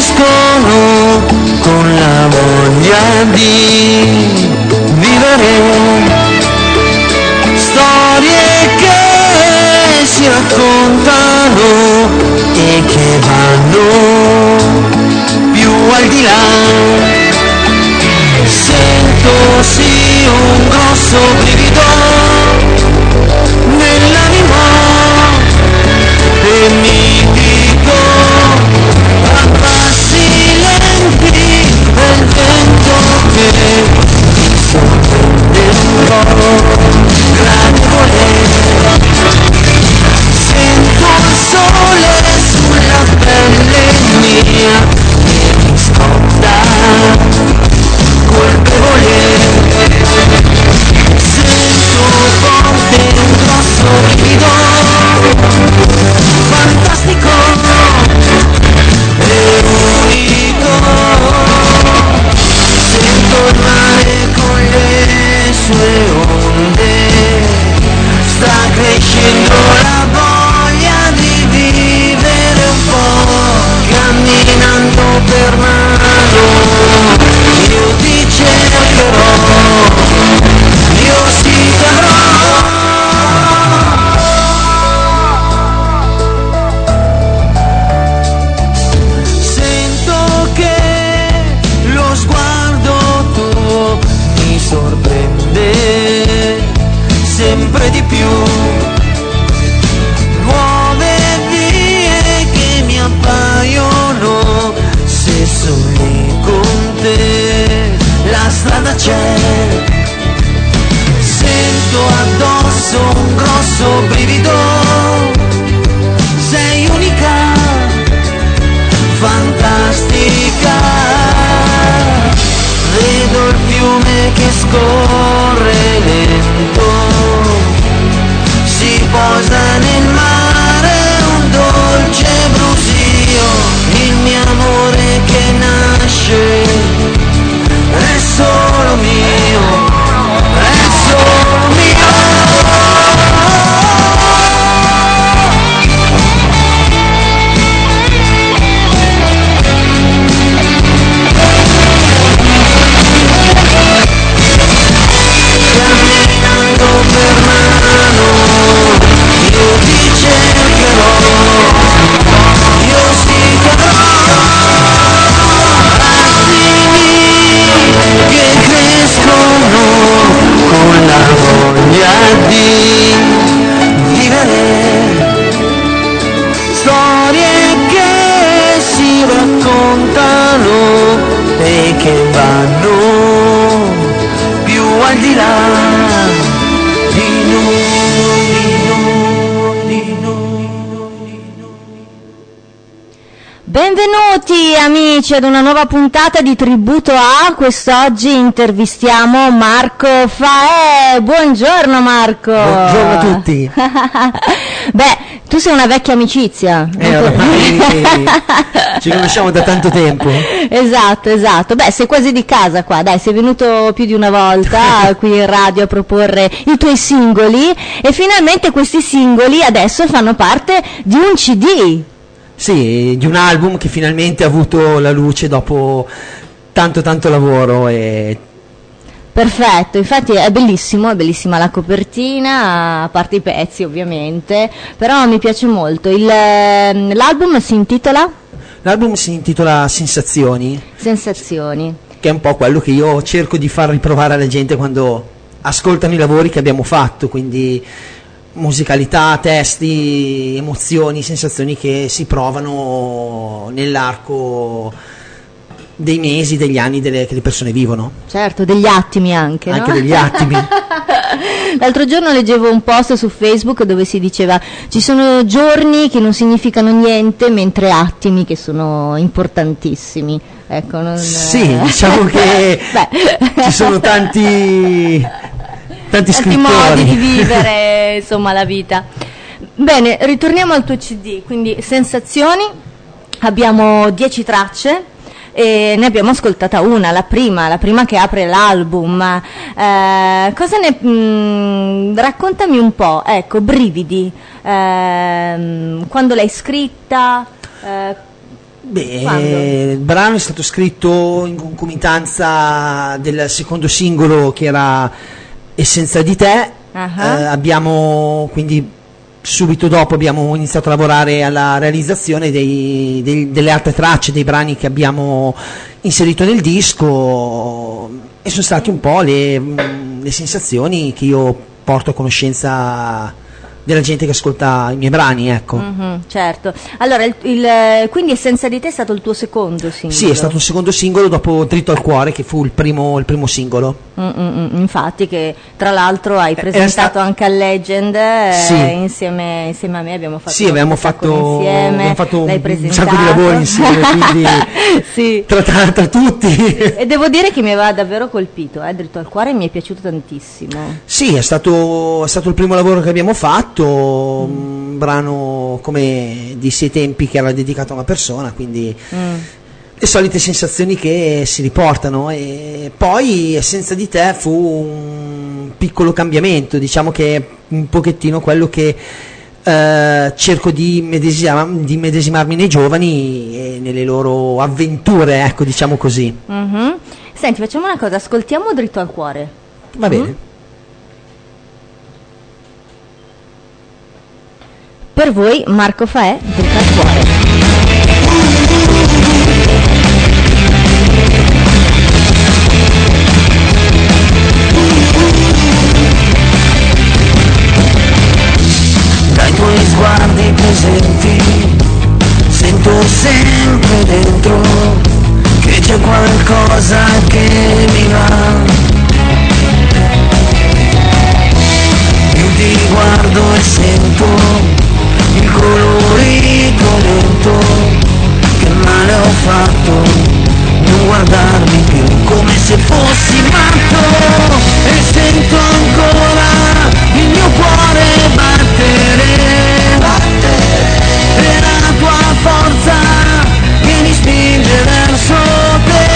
crescono con la voglia di vivere, storie che si raccontano e che vanno più al di là. Sento sì un grosso brivido nell'anima e mi dico a passi lenti è il vento che mi sorprende un po' gradevole. Sento il sole sulla pelle mia che mi scotta colpevole. Sento forte un grosso brivido fantastico e unico. Sento il mare con le sue onde, sta crescendo la voglia di vivere un po', camminando per mano. Io ti cercherò, io sì ti avrò. Sento che lo sguardo tuo mi sorprende sempre di più. Nuove vie che mi appaiono se sono lì con te. La strada c'è, sento addosso un grosso brivido. Sei unica, fantastica. Vedo il fiume che scorre lento, si posa nel mare un dolce brusio. Il mio amore che nasce è solo mio, è solo mio. Camminando per mano, io ti cercherò, io sì ti avrò. Che crescono con la voglia di vivere, storie che si raccontano e che vanno più al di là di noi, di noi, di noi, di noi. Benvenuti amici ad una nuova puntata di Tributo A. Quest'oggi intervistiamo Marco Faè. Buongiorno Marco. Buongiorno a tutti. Beh, tu sei una vecchia amicizia. Ormai ci conosciamo da tanto tempo. Esatto. Beh, sei quasi di casa qua, dai, sei venuto più di una volta qui in radio a proporre i tuoi singoli e finalmente questi singoli adesso fanno parte di un CD. Sì, di un album che finalmente ha avuto la luce dopo tanto lavoro e... Perfetto, infatti è bellissima la copertina, a parte i pezzi ovviamente, però mi piace molto. L'album si intitola? L'album si intitola Sensazioni, che è un po' quello che io cerco di far riprovare alla gente quando ascoltano i lavori che abbiamo fatto, quindi musicalità, testi, emozioni, sensazioni che si provano nell'arco dei mesi, degli anni che le persone vivono. Certo, degli attimi anche, no? Degli attimi. L'altro giorno leggevo un post su Facebook dove si diceva: ci sono giorni che non significano niente, mentre attimi che sono importantissimi. Ecco, sì, diciamo che ci sono tanti scrittori, modi di vivere insomma la vita. Bene, ritorniamo al tuo CD, quindi Sensazioni. Abbiamo 10 tracce e ne abbiamo ascoltata una, la prima che apre l'album. Cosa ne raccontami un po', ecco, brividi, quando l'hai scritta, Il brano è stato scritto in concomitanza del secondo singolo, che era Essenza di te. Abbiamo quindi subito dopo abbiamo iniziato a lavorare alla realizzazione delle altre tracce, dei brani che abbiamo inserito nel disco, e sono state un po' le sensazioni che io porto a conoscenza della gente che ascolta i miei brani, ecco. Certo. Allora, quindi Essenza di te è stato il tuo secondo singolo? Sì, è stato il secondo singolo dopo Dritto al cuore, che fu il primo singolo. Infatti, che tra l'altro hai presentato anche a Legend, insieme a me abbiamo fatto abbiamo fatto l'hai un sacco di lavori insieme, quindi tra tutti. E devo dire che mi aveva davvero colpito, Dritto al cuore mi è piaciuto tantissimo. Sì, è stato il primo lavoro che abbiamo fatto, un brano come dissi ai tempi che era dedicato a una persona, quindi le solite sensazioni che si riportano. E poi Essenza di te fu un piccolo cambiamento, diciamo che è un pochettino quello che cerco di medesimarmi nei giovani e nelle loro avventure, ecco, diciamo così. Senti, facciamo una cosa, ascoltiamo Dritto al cuore. Va bene. Per voi Marco Faè, Dritto al cuore. Dai tuoi sguardi presenti sento sempre dentro che c'è qualcosa che mi va. Io ti guardo e sento il colorito lento, che male ho fatto non guardarmi più, come se fossi matto, e sento ancora il mio cuore battere, e la tua forza che mi spinge verso te.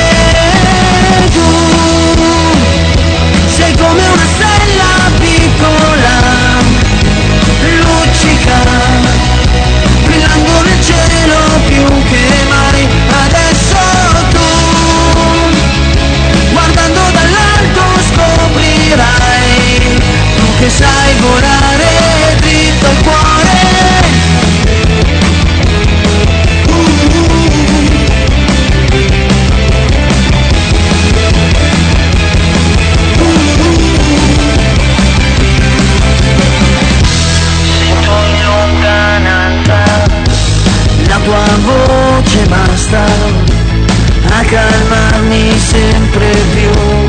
Tu sei come una stella piccola, luccica, brillando nel cielo più che mai. Adesso tu, guardando dall'alto, scoprirai, tu che sai volare dritto al cuore. La tua voce basta a calmarmi sempre più.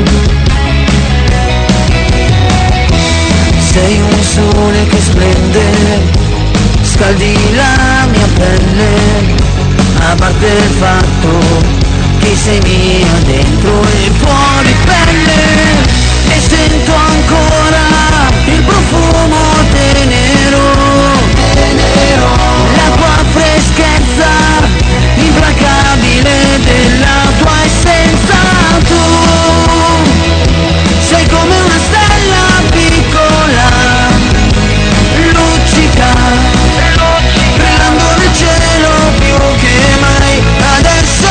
Sei un sole che splende, scaldi la mia pelle, a parte il fatto che sei mia dentro e fuori pelle. E sento ancora il profumo tenero, la tua freschezza implacabile della tua essenza. Tu sei come una stella piccola, luccica, brillando nel cielo più che mai. Adesso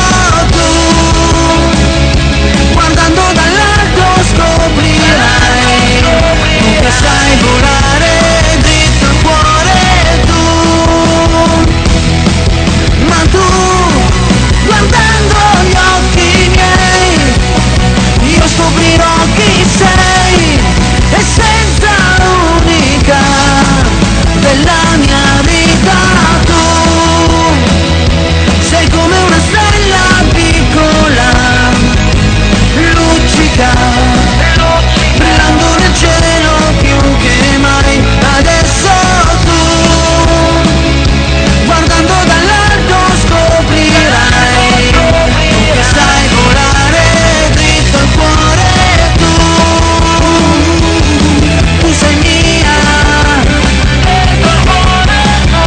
tu, guardando dall'alto, scoprirai, tu che sai volare dritto al cuore. Ma tu, guardando gli occhi miei, io scoprirò chi sei, essenza unica della mia vita. Tu sei come una stella piccola, luccica, brillando nel cielo più che mai. Adesso tu, guardando dall'alto, scoprirai, tu che sai volare dritto al cuore. Tu sei mia, dritto al cuore,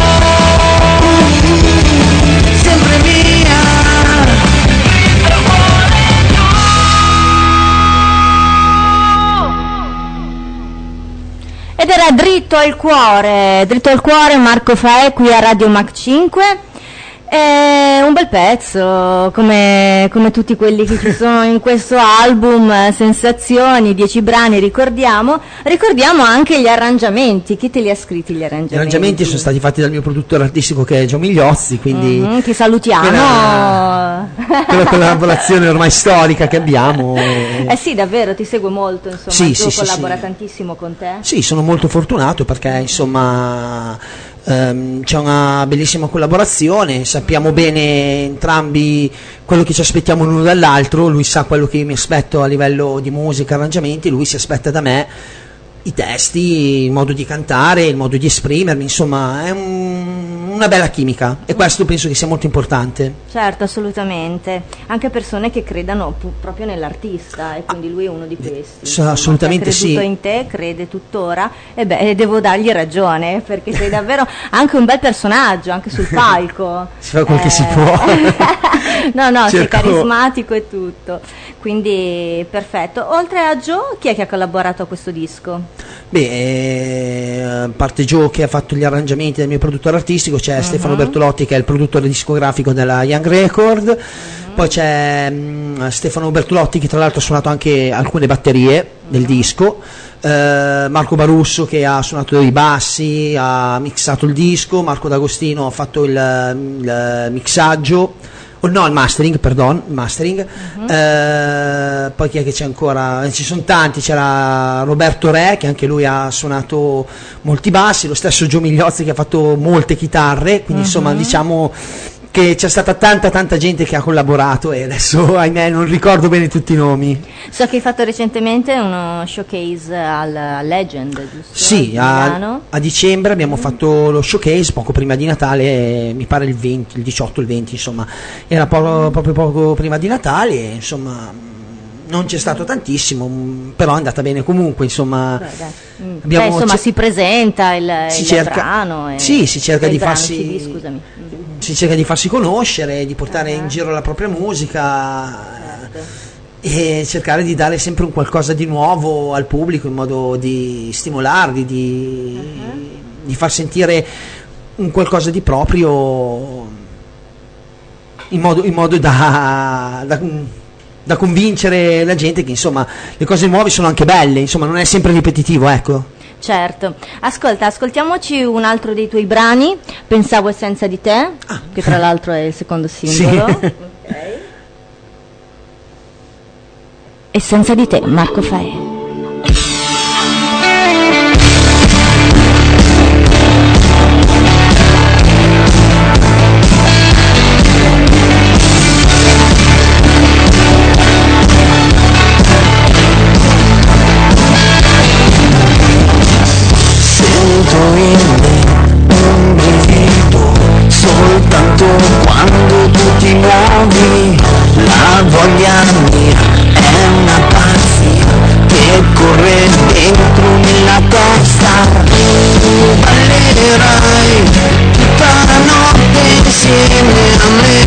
sempre mia, dritto al cuore. Ed era Dritto al cuore, Marco Faè qui a Radio Mac 5. È un bel pezzo, come tutti quelli che ci sono in questo album, Sensazioni, 10 brani, ricordiamo anche gli arrangiamenti. Chi te li ha scritti gli arrangiamenti? Gli arrangiamenti sono stati fatti dal mio produttore artistico, che è Gio Migliozzi, quindi ti salutiamo. Quella collaborazione ormai storica che abbiamo. Sì, davvero, ti segue molto, insomma, sì, Gio sì, collabora sì. tantissimo con te. Sì, sono molto fortunato perché insomma c'è una bellissima collaborazione, sappiamo bene entrambi quello che ci aspettiamo l'uno dall'altro, lui sa quello che io mi aspetto a livello di musica, arrangiamenti, lui si aspetta da me i testi, il modo di cantare, il modo di esprimermi, insomma è una bella chimica e questo penso che sia molto importante. Certo, assolutamente, anche persone che credano proprio nell'artista e quindi lui è uno di questi. Assolutamente sì. Ha creduto in te, crede tuttora e devo dargli ragione perché sei davvero anche un bel personaggio, anche sul palco. Si fa quel che si può. No, sei carismatico e tutto, quindi perfetto. Oltre a Gio, chi è che ha collaborato a questo disco? Beh, a parte Gio che ha fatto gli arrangiamenti del mio produttore artistico, c'è Stefano Bertolotti che è il produttore discografico della Young Record, poi c'è Stefano Bertolotti che tra l'altro ha suonato anche alcune batterie del disco, Marco Barusso che ha suonato i bassi, ha mixato il disco, Marco D'Agostino ha fatto il mixaggio. Il mastering. Poi chi è che c'è ancora? Ci sono tanti, c'era Roberto Re che anche lui ha suonato molti bassi, lo stesso Gio Migliozzi che ha fatto molte chitarre, quindi insomma diciamo che c'è stata tanta gente che ha collaborato e adesso ahimè non ricordo bene tutti i nomi. So che hai fatto recentemente uno showcase al Legend, giusto? Sì, a dicembre abbiamo fatto lo showcase poco prima di Natale, mi pare il 20, il 18, il 20, insomma era proprio poco prima di Natale, insomma non c'è stato tantissimo, però è andata bene comunque, insomma. Insomma si presenta il brano. Sì, si cerca di farsi. CD, scusami. Si cerca di farsi conoscere, di portare in giro la propria musica e cercare di dare sempre un qualcosa di nuovo al pubblico in modo di stimolarli, di far sentire un qualcosa di proprio in modo da convincere la gente che insomma le cose nuove sono anche belle, insomma non è sempre ripetitivo, ecco. Certo, ascoltiamoci un altro dei tuoi brani, Pensavo senza di te, che tra l'altro è il secondo singolo. Sì. Okay. E senza di te, Marco Faè. Soltanto quando tu ti muovi, la voglia mia è una pazzia che corre dentro nella testa. Tu ballerai tutta la notte insieme a me,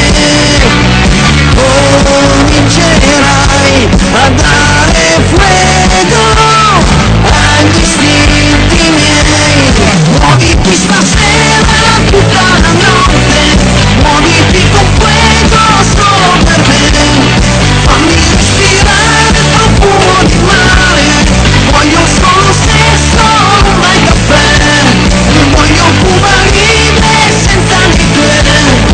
comincerai a dare fuego agli istinti miei. Muoviti stasera tutta la notte, muoviti con fuego solo per me, fammi respirare il profumo di mare, voglio solo sesso, non mai caffè, voglio Cuba Libre senza di te.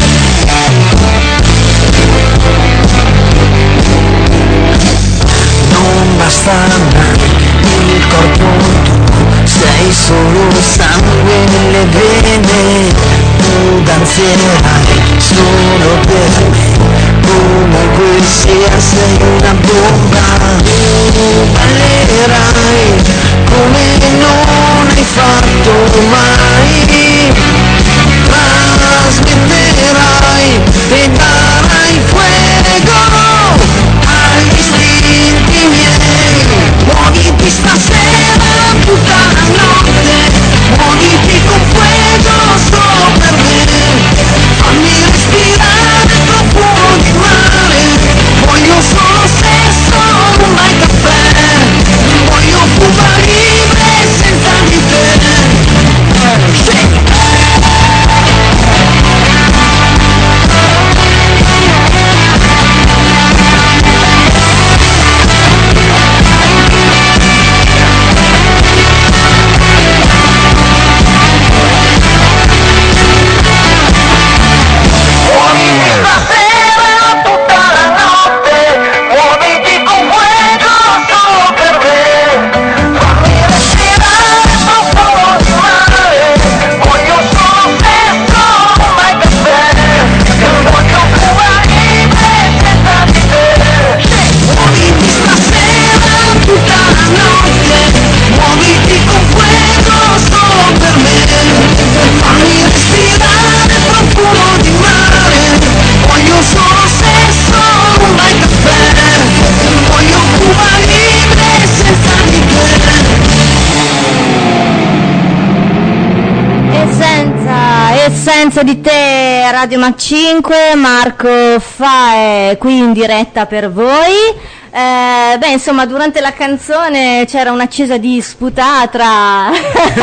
Non basta il corpo tuo, sei solo sangue nelle vene, tu danzerai solo per me, comunque sia sei una bomba, tu ballerai come non hai fatto mai, trasmetterai e darai fuego agli istinti miei. Muoviti stasera tutta la notte, muoviti con fuego solo per me, fammi respirare il profumo di mare, voglio solo sesso, non mai caffè, voglio Cuba Libre senza di te. Senza di te, Radio Mac 5, Marco Fa è qui in diretta per voi. Insomma, durante la canzone c'era un'accesa disputa tra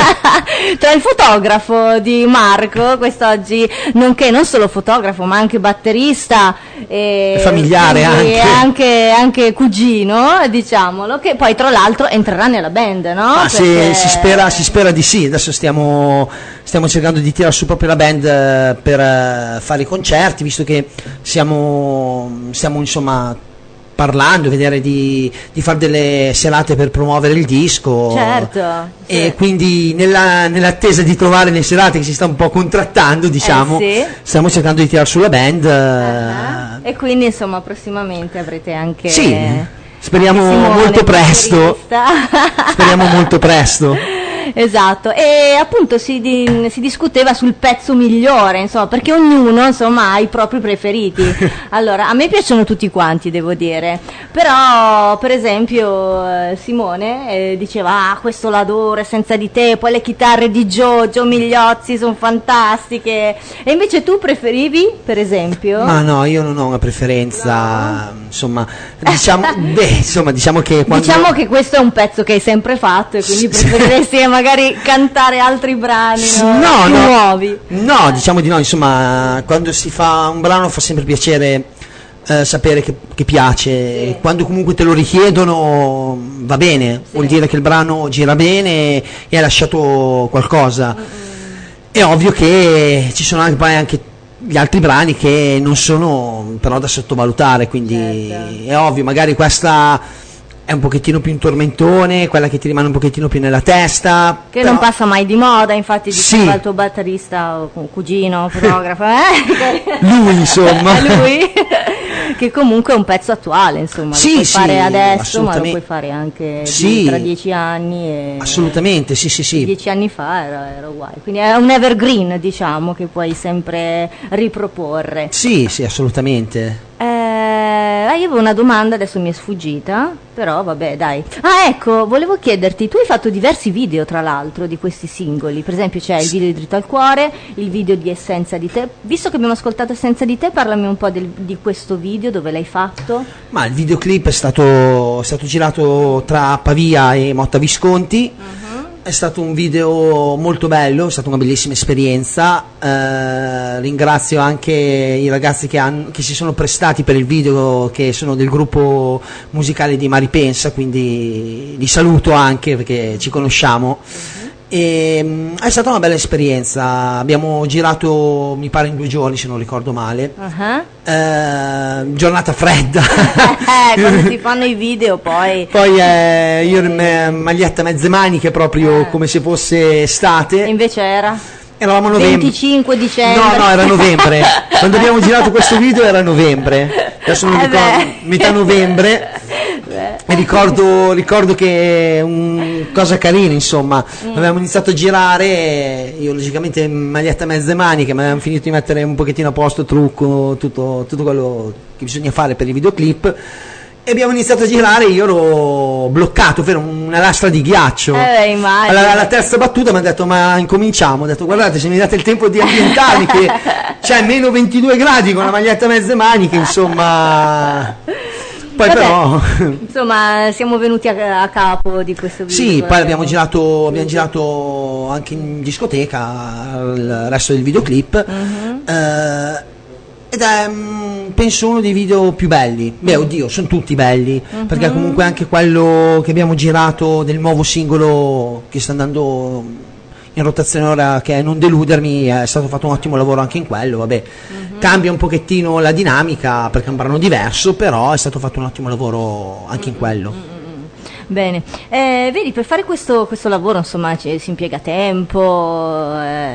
il fotografo di Marco, quest'oggi, nonché non solo fotografo ma anche batterista e familiare anche cugino, diciamolo, che poi tra l'altro entrerà nella band, no? Perché... si spera di sì. Adesso stiamo cercando di tirare su proprio la band per fare i concerti, visto che stiamo insomma parlando, vedere di fare delle serate per promuovere il disco. Certo. E sì. quindi nell'attesa di trovare le serate che si sta un po' contrattando, diciamo, sì. stiamo cercando di tirare su la band. E quindi insomma prossimamente avrete anche... Sì, speriamo anche Simone, molto presto. Speriamo molto presto. Esatto, e appunto si discuteva sul pezzo migliore, insomma, perché ognuno insomma ha i propri preferiti. Allora, a me piacciono tutti quanti, devo dire, però per esempio Simone diceva questo l'adoro, Senza di te, poi le chitarre di Gio Migliozzi sono fantastiche, e invece tu preferivi, per esempio? Ma no, io non ho una preferenza, no. Insomma, diciamo che quando... Diciamo che questo è un pezzo che hai sempre fatto e quindi preferiresti magari cantare altri brani nuovi. No, diciamo di no, insomma, quando si fa un brano fa sempre piacere sapere che piace, sì. Quando comunque te lo richiedono va bene, sì. Vuol dire che il brano gira bene e ha lasciato qualcosa. È ovvio che ci sono anche gli altri brani che non sono però da sottovalutare, quindi certo. È ovvio, magari questa è un pochettino più un tormentone, quella che ti rimane un pochettino più nella testa. Che però... non passa mai di moda, infatti diceva sì. Il tuo batterista o cugino, fotografo, Lui insomma. Lui, che comunque è un pezzo attuale, insomma, sì, lo puoi sì, fare adesso, ma lo puoi fare anche tra 10 anni. E assolutamente, sì. 10 anni fa era uguale, quindi è un evergreen, diciamo, che puoi sempre riproporre. Sì, assolutamente. Io avevo una domanda, adesso mi è sfuggita, però vabbè, dai. Ecco, volevo chiederti, tu hai fatto diversi video tra l'altro di questi singoli, per esempio c'è il video di Dritto al Cuore, il video di Senza di te. Visto che abbiamo ascoltato Senza di te, parlami un po' di questo video, dove l'hai fatto? Ma il videoclip è stato girato tra Pavia e Motta Visconti. È stato un video molto bello, è stata una bellissima esperienza. Ringrazio anche i ragazzi che si sono prestati per il video, che sono del gruppo musicale di Mari Pensa, quindi li saluto anche perché ci conosciamo. E è stata una bella esperienza. Abbiamo girato, mi pare, in 2 giorni, se non ricordo male. Giornata fredda. Quando si fanno i video poi io maglietta mezze maniche, proprio come se fosse estate. E invece eravamo a novembre. 25 dicembre. No, era novembre. Quando abbiamo girato questo video era novembre. Adesso non ricordo, metà novembre. E ricordo che cosa carina, insomma. Avevamo iniziato a girare, io logicamente maglietta mezze maniche, ma avevamo finito di mettere un pochettino a posto, trucco, tutto quello che bisogna fare per i videoclip. E abbiamo iniziato a girare, io ero bloccato, ovvero una lastra di ghiaccio. Alla terza battuta mi ha detto: ma incominciamo. Ho detto: guardate, se mi date il tempo di ambientarmi, che c'è meno 22 gradi con la maglietta mezze maniche, insomma. Poi però insomma siamo venuti a capo di questo video. Sì, poi abbiamo girato anche in discoteca il resto del videoclip. Ed è penso uno dei video più belli. Beh, oddio, sono tutti belli, perché comunque anche quello che abbiamo girato del nuovo singolo che sta andando in rotazione ora, che è Non deludermi, è stato fatto un ottimo lavoro anche in quello. Vabbè, cambia un pochettino la dinamica perché è un brano diverso, però è stato fatto un ottimo lavoro anche in quello. Bene, vedi, per fare questo lavoro insomma si impiega tempo,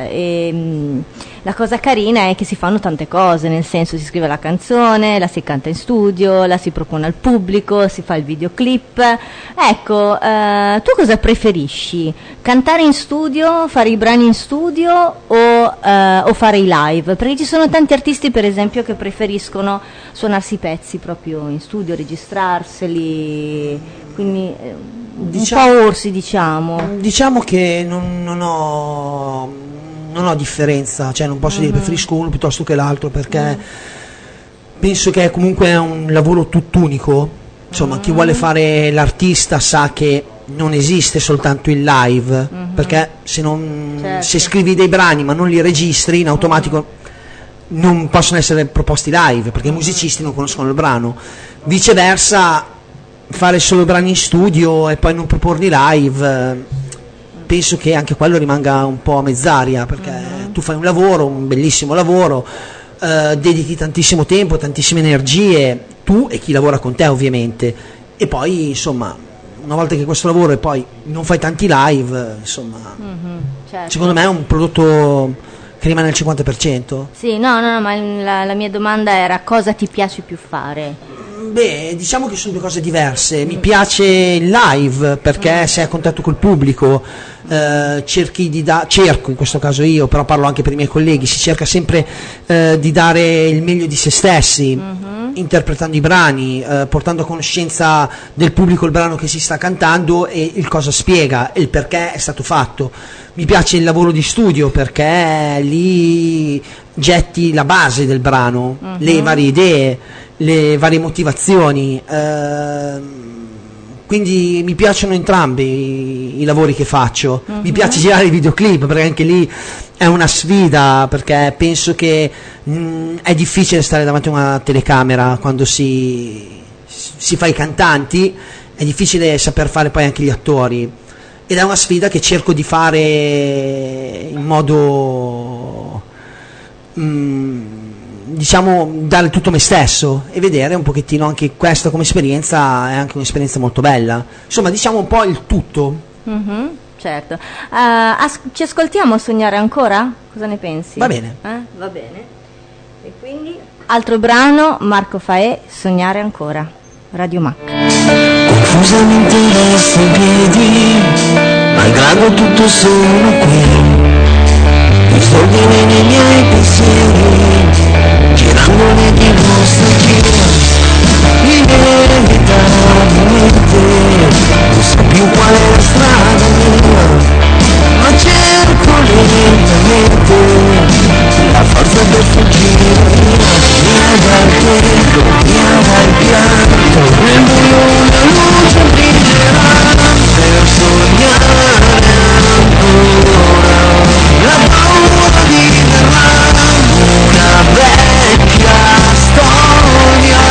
la cosa carina è che si fanno tante cose, nel senso si scrive la canzone, la si canta in studio, la si propone al pubblico, si fa il videoclip. Ecco, tu cosa preferisci? Cantare in studio, fare i brani in studio o fare i live? Perché ci sono tanti artisti, per esempio, che preferiscono suonarsi i pezzi proprio in studio, registrarseli, quindi un po' orsi, diciamo. Diciamo che non ho non ho differenza, cioè non posso dire preferisco uno piuttosto che l'altro, perché penso che comunque è un lavoro tutt'unico. Insomma, chi vuole fare l'artista sa che non esiste soltanto il live, perché se scrivi dei brani ma non li registri, in automatico non possono essere proposti live, perché i musicisti non conoscono il brano. Viceversa, fare solo brani in studio e poi non proporli live, penso che anche quello rimanga un po' a mezz'aria, perché tu fai un lavoro, un bellissimo lavoro, dedichi tantissimo tempo, tantissime energie, tu e chi lavora con te ovviamente, e poi insomma una volta che questo lavoro e poi non fai tanti live, insomma, certo. Secondo me è un prodotto che rimane al 50%. Sì, no, ma la mia domanda era cosa ti piace più fare? Beh, diciamo che sono due cose diverse. Mi piace il live perché sei a contatto col pubblico, cerco in questo caso io, però parlo anche per i miei colleghi, si cerca sempre di dare il meglio di se stessi, interpretando i brani, portando a conoscenza del pubblico il brano che si sta cantando e il cosa spiega, il perché è stato fatto. Mi piace il lavoro di studio perché lì getti la base del brano, le varie idee, le varie motivazioni, quindi mi piacciono entrambi i lavori che faccio. Mi piace girare i videoclip perché anche lì è una sfida, perché penso che è difficile stare davanti a una telecamera quando si fa i cantanti, è difficile saper fare poi anche gli attori, ed è una sfida che cerco di fare in modo diciamo dare tutto me stesso e vedere un pochettino anche questa come esperienza. È anche un'esperienza molto bella, insomma, diciamo un po' il tutto. Certo. Ci ascoltiamo Sognare ancora? Cosa ne pensi? Va bene. Va bene. E quindi altro brano, Marco Faè, Sognare ancora, Radio Mac. Confusamente resto in piedi, malgrado tutto sono qui, disordine nei miei pensieri, girandone di nostalgia, inevitabilmente non so più qual è la strada mia, ma cerco lentamente la forza per fuggire via, via dal tempo, via dal pianto, nel buio una luce brillerà per sognare ancora, la paura di una vecchia storia.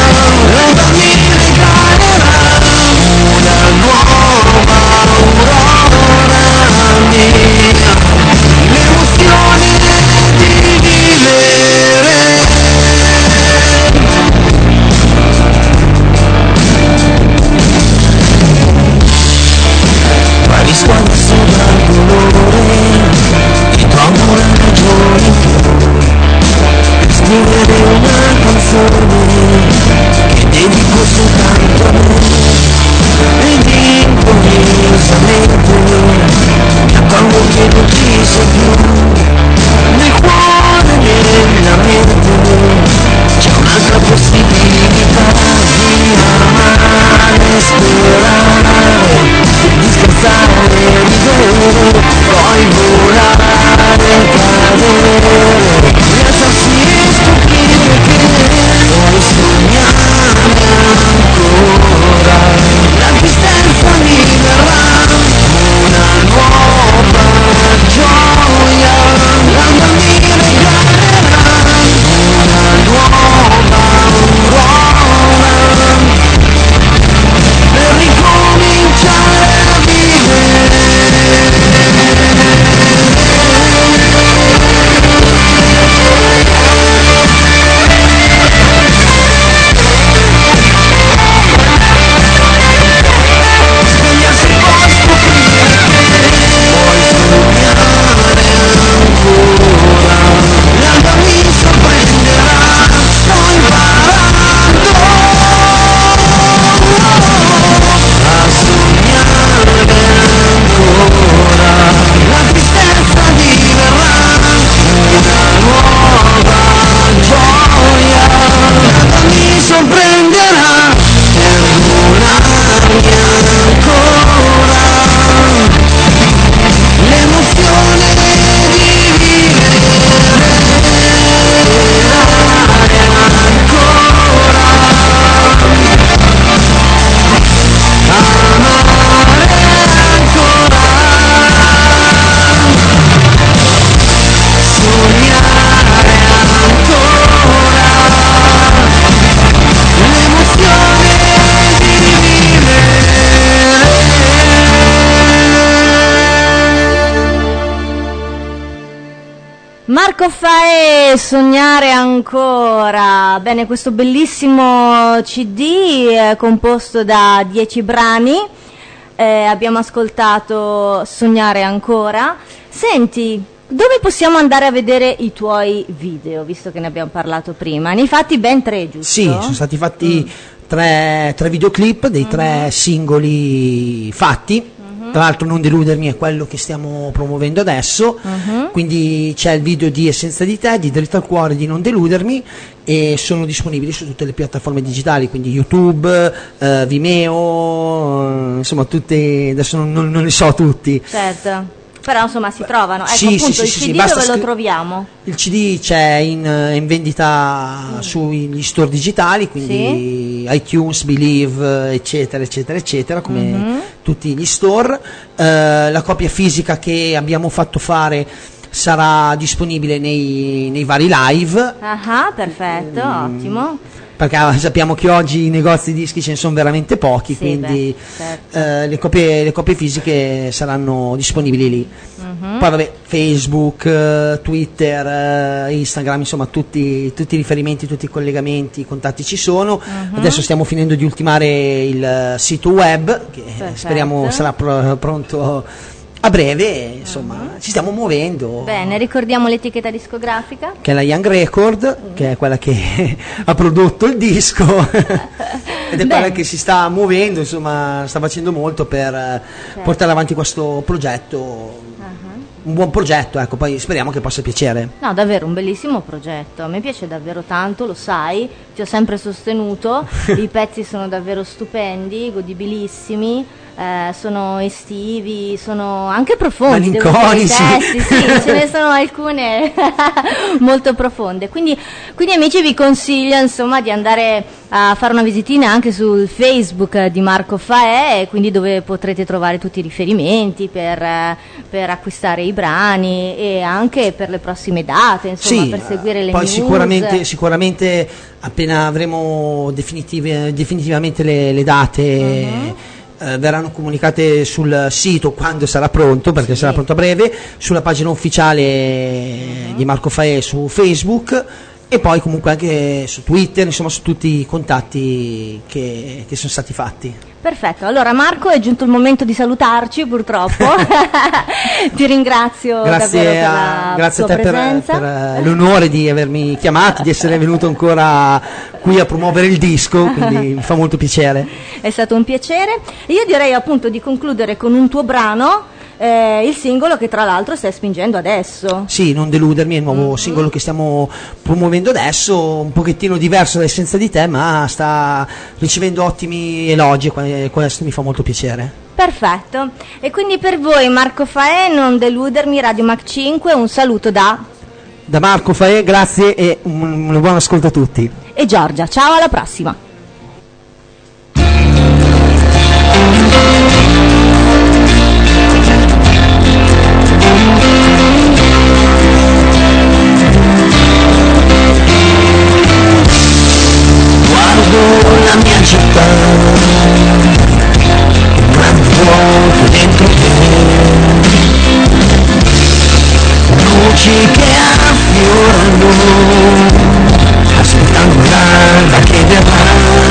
Marco Faè, Sognare ancora. Bene, questo bellissimo CD è composto da 10 brani. Abbiamo ascoltato Sognare ancora. Senti, dove possiamo andare a vedere i tuoi video, visto che ne abbiamo parlato prima? Ne hai fatti ben 3, giusto? Sì, sono stati fatti tre videoclip dei 3 singoli fatti. Tra l'altro Non deludermi è quello che stiamo promuovendo adesso, quindi c'è il video di Essenza di te, di Dritto al cuore, di Non deludermi, e sono disponibili su tutte le piattaforme digitali, quindi YouTube, Vimeo, insomma tutte, adesso non ne so tutti. Certo. Però insomma si trovano, ecco, Sì, appunto sì, il sì, CD basta dove lo troviamo? Il CD c'è in vendita sugli store digitali, quindi iTunes, Believe, eccetera eccetera eccetera, come tutti gli store. La copia fisica che abbiamo fatto fare sarà disponibile nei vari live. Ah, perfetto, ottimo. Perché sappiamo che oggi i negozi di dischi ce ne sono veramente pochi, Sì, quindi certo. le copie fisiche saranno disponibili lì. Poi vabbè, Facebook, Twitter, Instagram, insomma tutti i riferimenti, tutti i collegamenti, i contatti ci sono. Adesso stiamo finendo di ultimare il sito web, che speriamo sarà pronto a breve, insomma, ci stiamo muovendo. Bene, ricordiamo l'etichetta discografica? Che è la Young Record, che è quella che ha prodotto il disco ed è quella che si sta muovendo, insomma, sta facendo molto per portare avanti questo progetto. Un buon progetto, ecco, poi speriamo che possa piacere. No, davvero un bellissimo progetto, a me piace davvero tanto, lo sai, ti ho sempre sostenuto, i pezzi sono davvero stupendi, godibilissimi, sono estivi, sono anche profondi, malinconici. Sì, ce ne sono alcune molto profonde, quindi amici vi consiglio insomma di andare a fare una visitina anche sul Facebook di Marco Faè, quindi dove potrete trovare tutti i riferimenti per acquistare i brani e anche per le prossime date, insomma, per seguire le poi news. sicuramente appena avremo definitivamente le date verranno comunicate sul sito quando sarà pronto, perché sarà pronto a breve, sulla pagina ufficiale di Marco Faè su Facebook, e poi comunque anche su Twitter, insomma su tutti i contatti che sono stati fatti. Perfetto, allora Marco, è giunto il momento di salutarci purtroppo. Ti ringrazio davvero per la grazie tua a te presenza. per l'onore di avermi chiamato, di essere venuto ancora qui a promuovere il disco, quindi mi fa molto piacere. È stato un piacere. Io direi appunto di concludere con un tuo brano, il singolo che tra l'altro stai spingendo adesso. Sì, Non deludermi è il nuovo singolo che stiamo promuovendo adesso, un pochettino diverso da Essenza di te, ma sta ricevendo ottimi elogi e questo mi fa molto piacere. Perfetto, e quindi per voi Marco Faè, Non deludermi, Radio Mac 5, un saluto da Marco Faè, grazie e un buon ascolto a tutti. E Giorgia, ciao, alla prossima. Guardo la mia città, un vuoto dentro te, luci che affiorano, aspettando l'alba che verrà,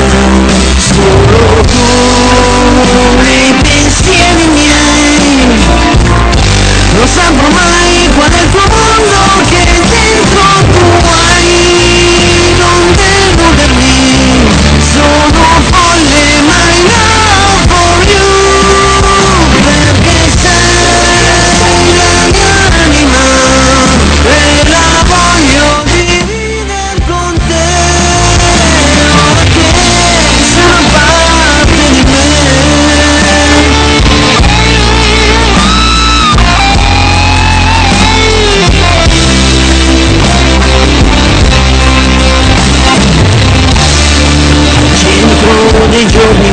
solo tu nei pensieri miei, non saprò mai qual è il tuo mondo che dentro tu hai. Non deludermi, sono folle ma in love for you, perché sei la mia anima e la voglio dividere con te, ora che sono parte di me. Centro dei giorni